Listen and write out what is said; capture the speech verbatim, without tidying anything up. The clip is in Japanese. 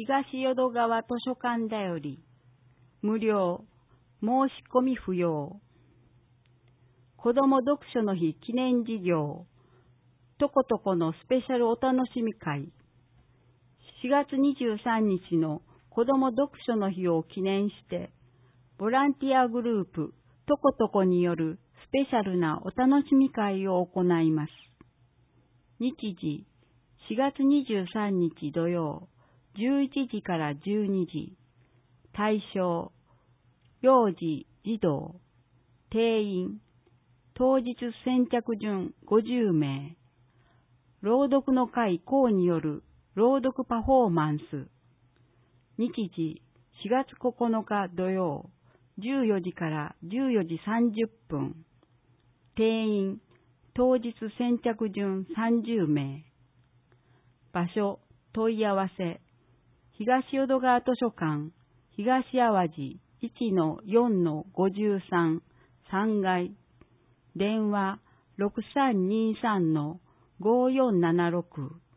東淀川図書館だより、無料、申し込み不要。子ども読書の日記念事業、とことこのスペシャルお楽しみ会。しがつにじゅうさんにちの子ども読書の日を記念して、ボランティアグループとことこによるスペシャルなお楽しみ会を行います。日時、しがつにじゅうさんにち土曜、じゅういちじからじゅうにじ。対象、幼児、児童、定員、当日先着順ごじゅうめい。朗読の会講による朗読パフォーマンス。日時、しがつここのか土曜、じゅうよじからじゅうよじさんじゅっぷん。定員、当日先着順さんじゅうめい。場所、問い合わせ、東淀川図書館、東淡路 いちのよんのごじゅうさん さんがい。電話ろくさんにさんのごよんななろく。